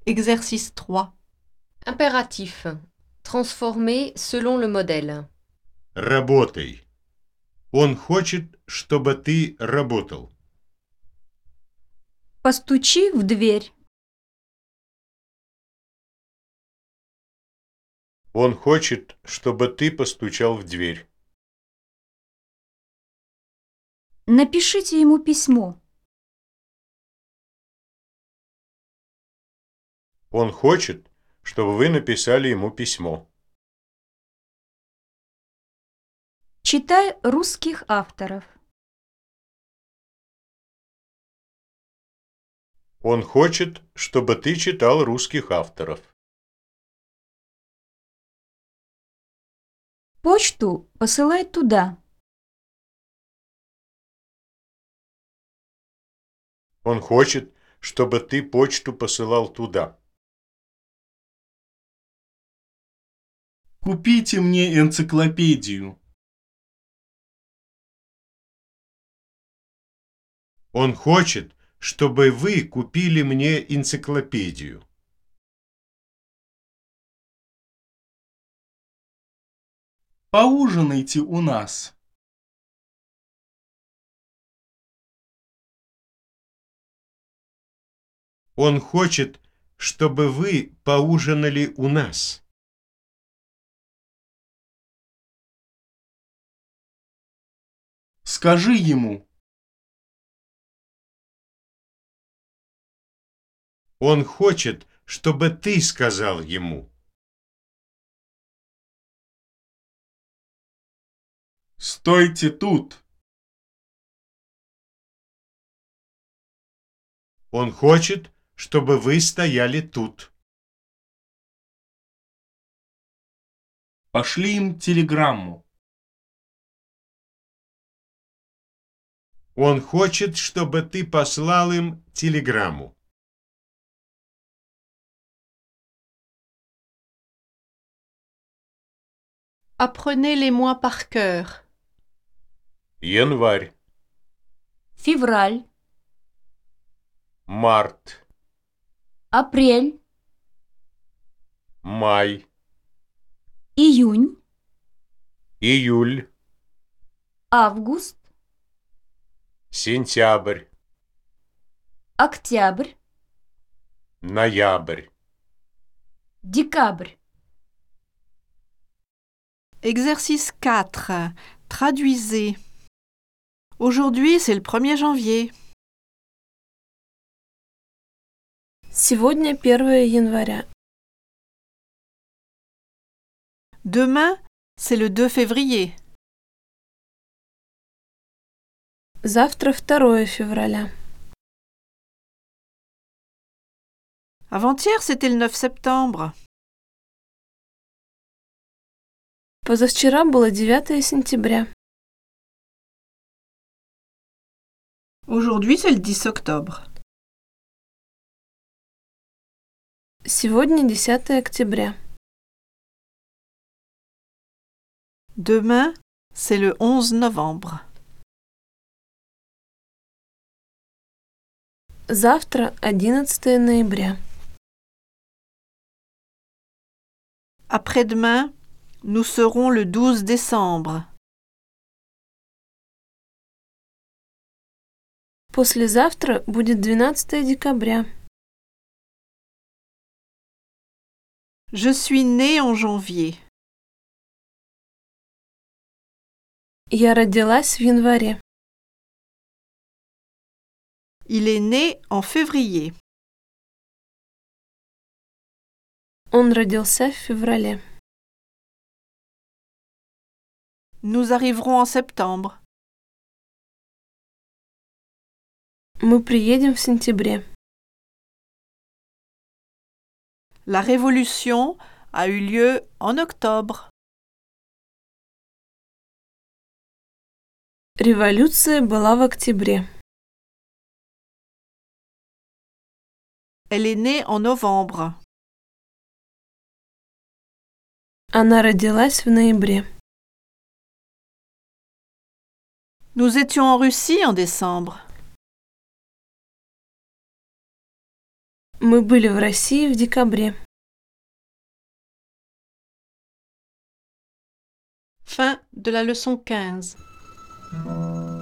Exercice 3. Impératif. Transformer selon le modèle. Работай. Он хочет, чтобы ты работал. Постучи в дверь. Он хочет, чтобы ты постучал в дверь. Напишите ему письмо. Он хочет, чтобы вы написали ему письмо. Читай русских авторов. Он хочет, чтобы ты читал русских авторов. Почту посылай туда. Он хочет, чтобы ты почту посылал туда. Купите мне энциклопедию. Он хочет, чтобы вы купили мне энциклопедию. Поужинайте у нас. Он хочет, чтобы вы поужинали у нас. Скажи ему. Он хочет, чтобы ты сказал ему. Стойте тут. Он хочет, чтобы вы стояли тут. Пошли им телеграмму. Он хочет, чтобы ты послал им телеграмму. Apprenez les mois par cœur. Январь, Февраль, март, апрель, май, июнь, июль, август, сентябрь, октябрь, ноябрь. декабрь. Exercice 4. Traduisez. Aujourd'hui, c'est le 1er janvier. Сегодня 1 января. Demain, c'est le 2 février. Завтра 2 февраля. Avant-hier, c'était le 9 septembre. Позавчера было 9 сентября. Aujourd'hui, c'est le 10 octobre. Сегодня 10 октября. Demain, c'est le 11 novembre. Завтра 11 ноября. Après-demain, nous serons le 12 décembre. Послезавтра будет 12 декабря. Je suis née en janvier. Я родилась в январе. Il est né en février. Он родился в феврале. Nous arriverons en septembre. Мы приедем в сентябре. La révolution a eu lieu en octobre. Революция была в октябре. Elle est née en novembre. Она родилась в ноябре. Nous étions en Russie en décembre. Мы были в России в декабре. Fin de la leçon 15.